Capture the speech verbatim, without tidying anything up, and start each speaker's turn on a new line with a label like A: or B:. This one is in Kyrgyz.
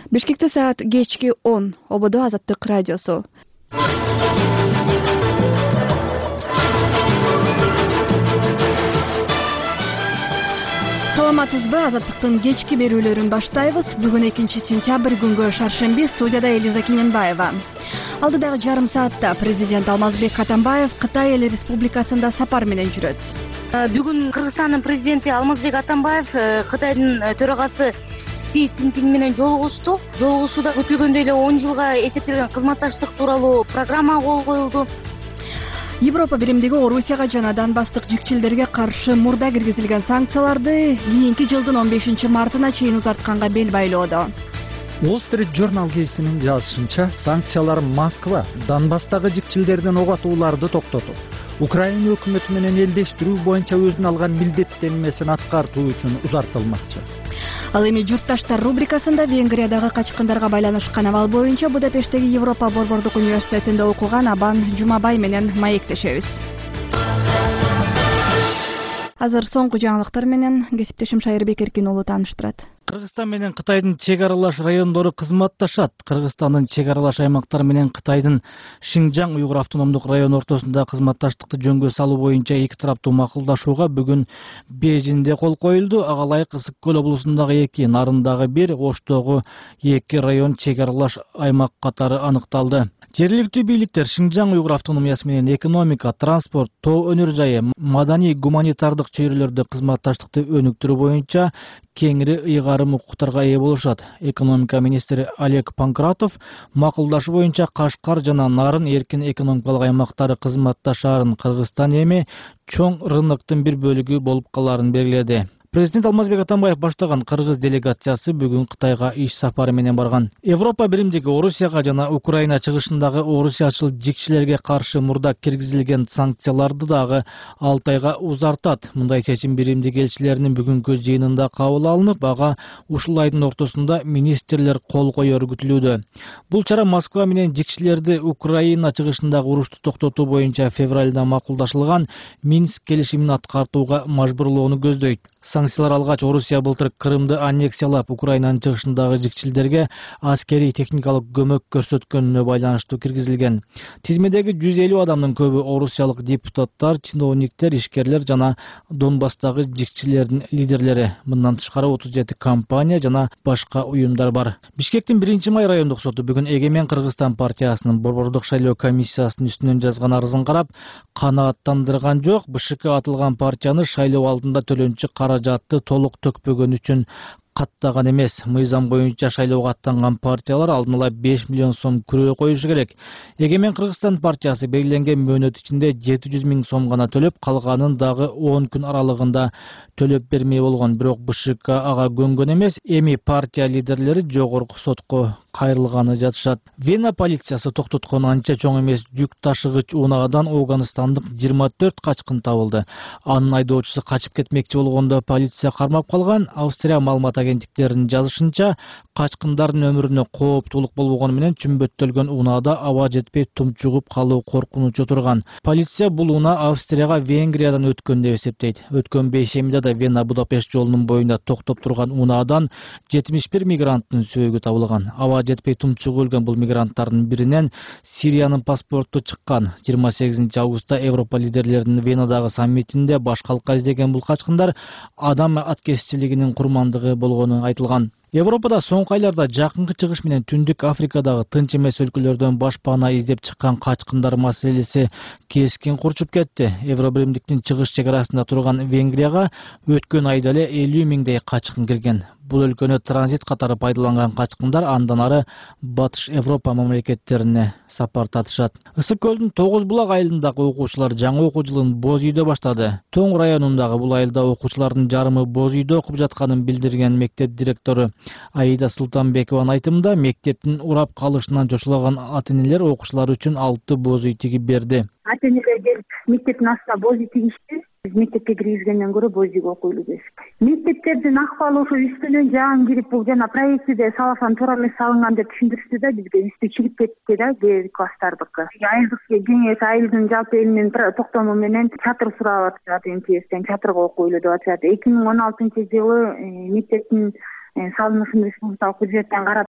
A: Бишкекте саат кечки он. Ободо Азаттык радиосу. Саламатсызбы, Азаттыктын кечки берүүлөрүн баштайбыз. Бүгүн экинчи сентябрь күнгө шаршемби, студияда Элиза Кененбаева. Алдыдагы жарым саатта президент Алмазбек Атамбаев Кытай Эл Республикасында сапар менен жүрөт.
B: Бүгүн Кыргызстандын президенти Алмазбек Атамбаев Кытайдын төрагасы Си Цзиньпин менен жолугушту. Жолугушууда күтүлгөндөй эле он жылга эсептелген кызматташтык тууралуу программа кол коюлду.
A: Европа биримдиги Орусияга жана Донбасстык жикчилдерге каршы мурда киргизилген санкцияларды кийинки жылдын он бешинчи мартына чейин узартканга бел байлоодо.
C: Wall Street Journal гезитинин жазышынча, санкциялар Москва Донбасстагы жикчилдерден ок атууларды токтотуп, Украина өкмөтү менен элдештирүү боюнча өзүнө алган милдеттенмесин аткартуу үчүн узартылмакчы.
A: Ал эми журтташтар рубрикасында Венгриядагы качкындарга байланышкан абал боюнча Будапешттеги Европа борбордук университетинде окуган Абан Жумабай менен маектешебиз. Азыр соңку жаңылыктар менен кесиптешим Шайырбек Эркин уулу тааныштырат.
C: Кыргызстан менен Кытайдын чек аралаш райондору кызматташат. Кыргызстандын чек аралаш аймактары менен Кытайдын Шинжаң уйгур автономдук району ортосунда кызматташтыкты жөнгө салуу боюнча эки тараптуу макулдашууга бүгүн Бейжиңде кол коюлду. Ага ылайык Ысык көл облусундагы эки, Нарындагы бир, Оштогу эки район чек аралаш аймак катары аныкталды. Жергиликтүү бийликтер Шинжаң уйгур автономиясы менен экономика, транспорт, тоо өнөр жайы, маданий, гуманитардык чөйрөлөрдө кызматташтыкты өнүктүрүү боюнча кеңири ыйгарым укуктарга ээ болушат. Экономика министри Олег Панкратов макулдашуу боюнча Кашкар жана Нарын эркин экономикалык аймактары кызматташаарын, Кыргызстан эми чоң рыноктун бир бөлүгү болуп калаарын белгиледи. Президент Алмазбек Атамбаев баштаган кыргыз делегациясы бүгүн Кытайга иш сапары менен барган. Европа биримдиги Орусияга жана Украина чыгышындагы орусиячыл жикчилерге каршы мурда киргизилген санкцияларды дагы алты айга узартат. Мындай чечим биримдиги элчилеринин бүгүнкү жыйынында кабыл алынып, ага ушул айдын ортосунда министрлер кол коёру күтүлүүдө. Бул чара Москва менен жикчилерди Украина чыгышындагы урушту токтотуу боюнча февралда макулдашылган Минск келишимин аткартууга мажбурлоону көздөйт. Санкциялар алгач Орусия былтыр Крымды аннексиялап, Украинанын чыгышындагы жикчилдерге аскерий техникалык көмөк көрсөткөнүнө байланыштуу киргизилген. Тизмедеги жүз элүү адамдын көбү орусиялык депутаттар, чиновниктер, ишкерлер жана Донбасстагы жикчилердин лидерлери. Мындан тышкары отуз жети компания жана башка уюмдар бар. Бишкектин биринчи май райондук соту бүгүн Эгемен Кыргызстан партиясынын борбордук шайлоо комиссиясынын үстүнөн жазган арызын карап, канааттандырган жок. БШК атылган партияны шайлоо алдында төлөнчү каражатты толук төкпөгөн үчүн каттаган эмес. Мыйзам боюнча шайлоого аттанган партиялар алдын ала беш миллион сом күрөө коюшу керек. Эгемен Кыргызстан партиясы белгиленген мөөнөт ичинде жети жүз миң сом гана төлөп, калганын дагы он күн аралыгында төлөп бермей болгон. Бирок БШК ага көнгөн эмес. Эми партия лидерлери жогорку сотко кайрылганы жатышат. Вена полициясы токтоткон анча чоң эмес жүк ташыгыч унаадан Афганистандык жыйырма төрт качкын табылды. Анын айдоочусу качып кетмекчи болгондо полиция кармап калган. Австрия маалымат агенттиктеринин жазышынча, качкындардын өмүрүнө кооптуулук болбогону менен чүмбөттөлгөн унаада аба жетпей тумчугуп калуу коркунучу турган. Полиция бул унаа Австрияга Венгриядан өткөн деп эсептейт. Өткөн бейшембиде да Вена Будапешт жолунун боюнда токтоп турган унаадан жетимиш бир мигранттын сөөгү табылган. Аба жетпей тумчугуп өлгөн бул мигранттардын биринен Сириянын паспорту чыккан. жыйырма сегизинчи августта Европа лидерлеринин Венадагы саммитинде баш калка издеген бул качкындар адам аткезчилигинин курмандыгы болгону айтылган. Европада соңку айларда жакынкы чыгыш менен Түндүк Африкадагы тынч эмес өлкөлөрдөн баш паана издеп чыккан качкындар маселеси кескин курчуп кетти. Евробиримдиктин чыгыш чек арасында турган Венгрияга өткөн айда эле элүү миңдей качкын кирген. Бул өлкөнү транзит катары пайдаланган качкындар андан ары Батыш Европа мамлекеттерине сапар татышат. Ысык көлдүн тогуз булак айылындагы окуучулар жаңы окуу жылын боз үйдө баштады. Тоң районундагы бул айылда окуучулардын жарымы боз үйдө окуп жатканын билдирген мектеп директору Аида Султанбекованын айтымында, мектептин урап калышынан чочулаган ата-энелер окуучулар үчүн алты боз үй тигип берди.
D: Ата-энелер келип мектептин астына боз үй тигишти. Биз мектепке киргизгенден көрө боз үйгө окуйлу дешик. Мектептердин акыбалы ошо үстүнөн жаан кирип, бул жана проектиде саласан туура эмес салынган деп түшүндүрүштү да, бизге үстү чыгып кетти да, кээ класстардыкы. Айылдык кеңеш айылдын жалпы элинин токтому менен чатыр сурап атышат, МЧСтен чатырга окуйлу деп атышат. эки миң он алтынчы жылы мектептин салынышын республикалык бюджеттен карап